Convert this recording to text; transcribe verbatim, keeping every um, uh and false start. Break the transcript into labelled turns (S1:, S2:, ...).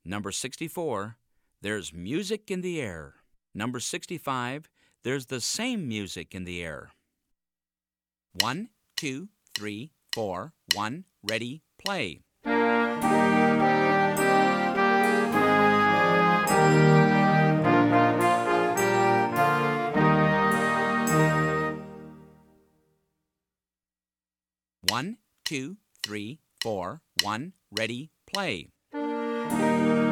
S1: Number sixty-four, there's music in the air. Number sixty-five, there's the same music in the air. One, two, three, four, one, ready, play. One, two, three, four, one, ready, play.